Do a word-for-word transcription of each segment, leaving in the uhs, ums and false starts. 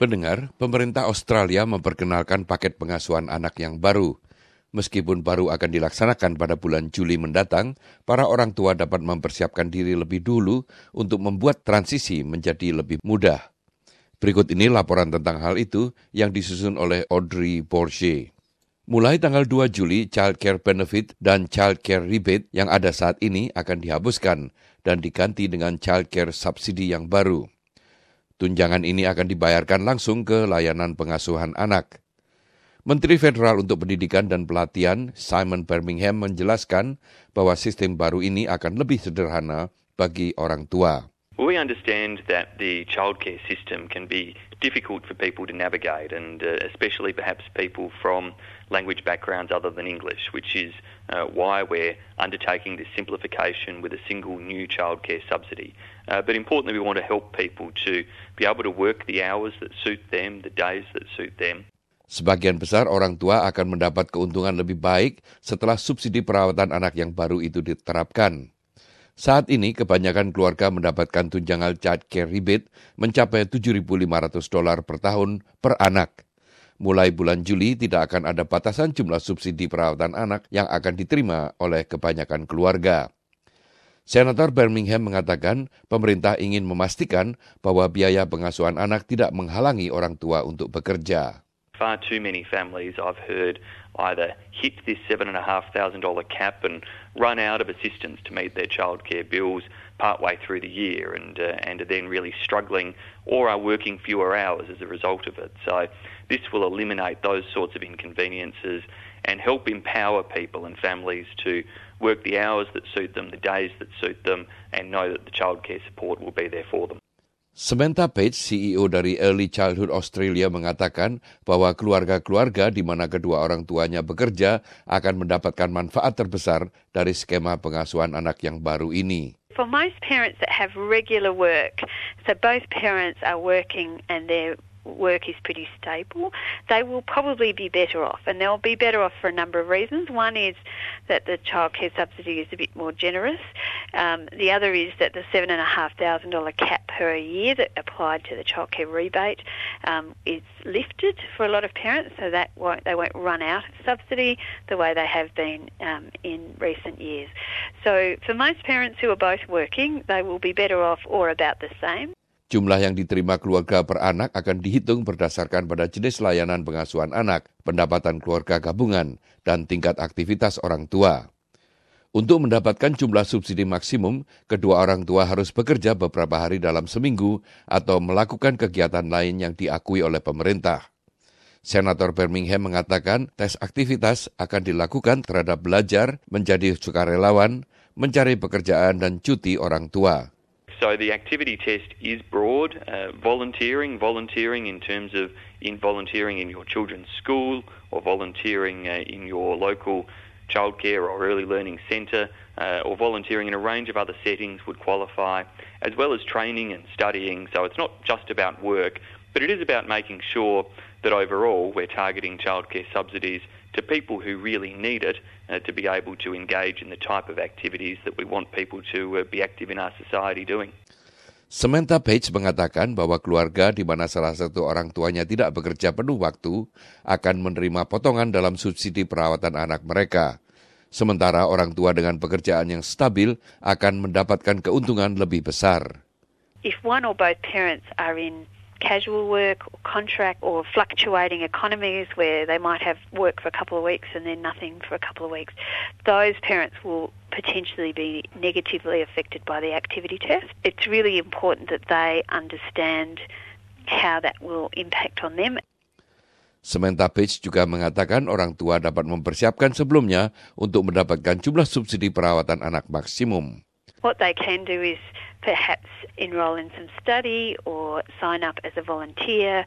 Pendengar, pemerintah Australia memperkenalkan paket pengasuhan anak yang baru. Meskipun baru akan dilaksanakan pada bulan Juli mendatang, para orang tua dapat mempersiapkan diri lebih dulu untuk membuat transisi menjadi lebih mudah. Berikut ini laporan tentang hal itu yang disusun oleh Audrey Bourget. Mulai tanggal dua Juli, Child Care Benefit dan Child Care Rebate yang ada saat ini akan dihapuskan dan diganti dengan Child Care Subsidy yang baru. Tunjangan ini akan dibayarkan langsung ke layanan pengasuhan anak. Menteri Federal untuk Pendidikan dan Pelatihan Simon Birmingham menjelaskan bahwa sistem baru ini akan lebih sederhana bagi orang tua. We understand that the childcare system can be difficult for people to navigate, and uh, especially perhaps people from language backgrounds other than English, which is uh, why we're undertaking this simplification with a single new childcare subsidy. Uh, but importantly, we want to help people to be able to work the hours that suit them, the days that suit them. Sebagian besar orang tua akan mendapat keuntungan lebih baik setelah subsidi perawatan anak yang baru itu diterapkan. Saat ini, kebanyakan keluarga mendapatkan tunjangan Child Care Rebate mencapai tujuh ribu lima ratus dolar per tahun per anak. Mulai bulan Juli, tidak akan ada batasan jumlah subsidi perawatan anak yang akan diterima oleh kebanyakan keluarga. Senator Birmingham mengatakan pemerintah ingin memastikan bahwa biaya pengasuhan anak tidak menghalangi orang tua untuk bekerja. Far too many families I've heard either hit this seven and a half thousand dollar cap and run out of assistance to meet their childcare bills partway through the year, and uh, and are then really struggling or are working fewer hours as a result of it. So this will eliminate those sorts of inconveniences and help empower people and families to work the hours that suit them, the days that suit them, and know that the childcare support will be there for them. Samantha Page, C E O dari Early Childhood Australia, mengatakan bahwa keluarga-keluarga di mana kedua orang tuanya bekerja akan mendapatkan manfaat terbesar dari skema pengasuhan anak yang baru ini. For most parents that have regular work, so both parents are working and their work is pretty stable, they will probably be better off, and they'll be better off for a number of reasons. One is that the childcare subsidy is a bit more generous. Um, the other is that the seven and a half thousand dollar cap per year that applied to the childcare rebate um, is lifted for a lot of parents, so that won't, they won't run out of subsidy the way they have been um, in recent years. So for most parents who are both working, they will be better off or about the same. Jumlah yang diterima keluarga per anak akan dihitung berdasarkan pada jenis layanan pengasuhan anak, pendapatan keluarga gabungan, dan tingkat aktivitas orang tua. Untuk mendapatkan jumlah subsidi maksimum, kedua orang tua harus bekerja beberapa hari dalam seminggu atau melakukan kegiatan lain yang diakui oleh pemerintah. Senator Birmingham mengatakan tes aktivitas akan dilakukan terhadap belajar, menjadi sukarelawan, mencari pekerjaan, dan cuti orang tua. So the activity test is broad, uh, volunteering, volunteering in terms of in volunteering in your children's school or volunteering uh, in your local childcare or early learning centre uh, or volunteering in a range of other settings would qualify, as well as training and studying. So it's not just about work, but it is about making sure that overall we're targeting childcare subsidies to people who really need it uh, to be able to engage in the type of activities that we want people to uh, be active in our society doing. Samantha Page mengatakan bahwa keluarga di mana salah satu orang tuanya tidak bekerja penuh waktu akan menerima potongan dalam subsidi perawatan anak mereka. Sementara orang tua dengan pekerjaan yang stabil akan mendapatkan keuntungan lebih besar. If one or both parents are in casual work or contract or fluctuating economies where they might have work for a couple of weeks and then nothing for a couple of weeks, those parents will potentially be negatively affected by the activity test. It's really important that they understand how that will impact on them. Samantha Page juga mengatakan orang tua dapat mempersiapkan sebelumnya untuk mendapatkan jumlah subsidi perawatan anak maksimum. What they can do is perhaps enrol in some study or sign up as a volunteer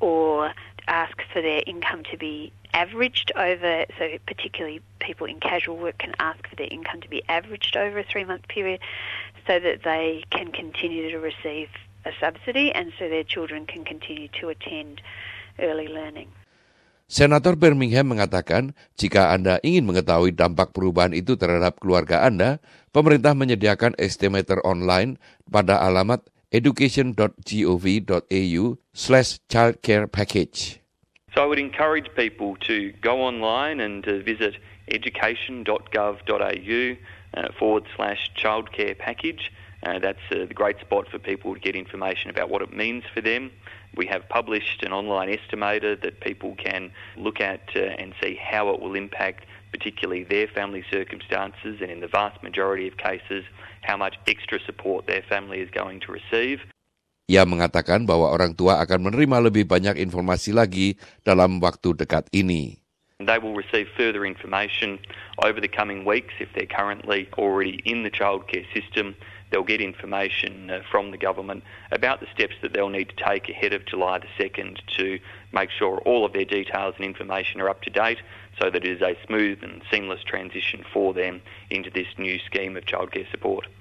or ask for their income to be averaged over, so particularly people in casual work can ask for their income to be averaged over a three-month period so that they can continue to receive a subsidy and so their children can continue to attend early learning. Senator Birmingham mengatakan jika Anda ingin mengetahui dampak perubahan itu terhadap keluarga Anda, pemerintah menyediakan estimator online pada alamat education dot gov dot au slash childcare package. So I would encourage people to go online and uh, visit education dot gov dot au uh, forward slash childcare package. Uh, that's uh, the great spot for people to get information about what it means for them. We have published an online estimator that people can look at uh, and see how it will impact particularly their family circumstances, and in the vast majority of cases, how much extra support their family is going to receive. Ia mengatakan bahwa orang tua akan menerima lebih banyak informasi lagi dalam waktu dekat ini. They will receive further information over the coming weeks if they're currently already in the childcare system. They'll get information uh, from the government about the steps that they'll need to take ahead of July the second to make sure all of their details and information are up to date so that it is a smooth and seamless transition for them into this new scheme of childcare support.